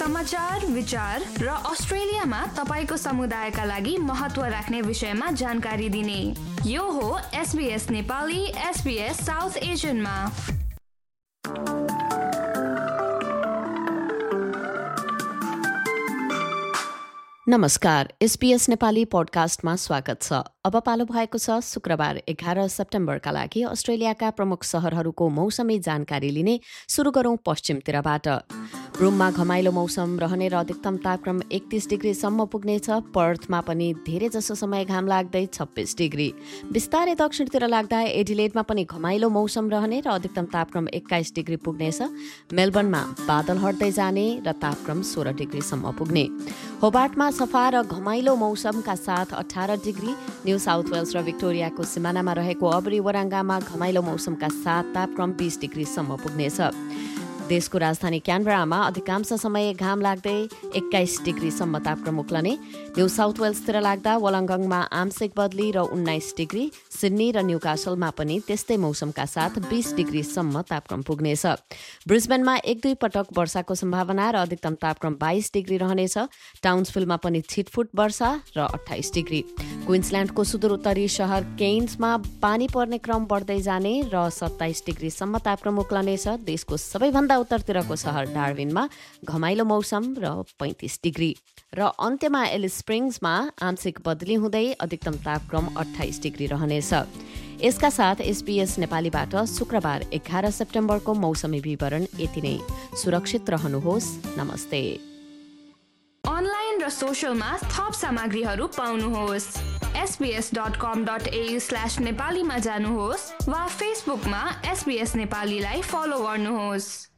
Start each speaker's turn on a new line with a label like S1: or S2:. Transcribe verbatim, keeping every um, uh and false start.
S1: समाचार, विचार र अस्ट्रेलियामा तपाईको समुदायका लागि महत्त्व राख्ने विषयमा जानकारी दिने यो हो एसबीएस नेपाली एसबीएस साउथ एशियनमा।
S2: नमस्कार, एसबीएस नेपाली पोडकास्टमा स्वागत छ। अब पालो भएको छ शुक्रबार एघार सेप्टेम्बरका लागि अस्ट्रेलियाका प्रमुख शहरहरूको मौसमी जानकारी लिने। सुरु गरौं पश्चिमतिरबाट। ब्रुममा घमाइलो मौसम रहने र अधिकतम तापक्रम एकतीस डिग्रीसम्म पुग्नेछ। पर्थमा पनि धेरै जसो समय घाम लाग्दै छब्बीस डिग्री। बिस्तारै दक्षिणतिर लाग्दा एडिलेडमा पनि घमाइलो मौसम रहने र अधिकतम तापक्रम एक्काइस डिग्री पुग्नेछ। मेलबर्नमा बादल हट्दै जाने र तापक्रम सोह्र डिग्रीसम्म पुग्ने। होबार्टमा सफा र घमाइलो मौसमका साथ अठार डिग्री। न्यू साउथ वेल्स र विक्टोरियाको सिमानामा रहेको अबरी वराङ्गामा घमाइलो मौसमका साथ तापक्रम बीस डिग्रीसम्म पुग्नेछ। देशको राजधानी क्यानबरामा अधिकांश समय घाम लाग्दै एक्काइस डिग्रीसम्म तापक्रम उक्लने। न्यू साउथ वेल्सतिर लाग्दा वलङ्गङमा आंशिक बदली र उन्नाइस डिग्री। सिडनी र न्यूकासलमा पनि त्यस्तै मौसमका साथ बीस डिग्रीसम्म तापक्रम पुग्नेछ। ब्रिस्बेनमा एक दुई पटक वर्षाको सम्भावना र अधिकतम तापक्रम बाइस डिग्री रहनेछ। टाउन्सभिलमा पनि छिटफुट वर्षा र अठाइस डिग्री। क्विन्सल्यान्डको सुदूरोत्तरी शहर केन्समा पानी पर्ने क्रम बढ्दै जाने र सत्ताइस डिग्रीसम्म तापक्रम उक्लनेछ। देशको सबैभन्दा उत्तरतिरको शहर डार्विनमा घमाइलो मौसम र पैंतीस डिग्री। र अन्त्यमा एलिस स्प्रिङ्समा आंशिक बदली हुँदै अधिकतम तापक्रम अठाइस डिग्री रहनेछ। यसका साथ एसबीएस नेपालीबाट शुक्रबार एघार सेप्टेम्बरको मौसमी विवरण यति नै। सुरक्षित रहनुहोस्। नमस्ते।
S1: अनलाइन र सोशलमा थप सामग्रीहरू पाउनुहोस्। SBS dot com dot AU slash नेपालीमा जानुहोस् वा फेसबुकमा एसबीएस नेपालीलाई फलो गर्नुहोस्।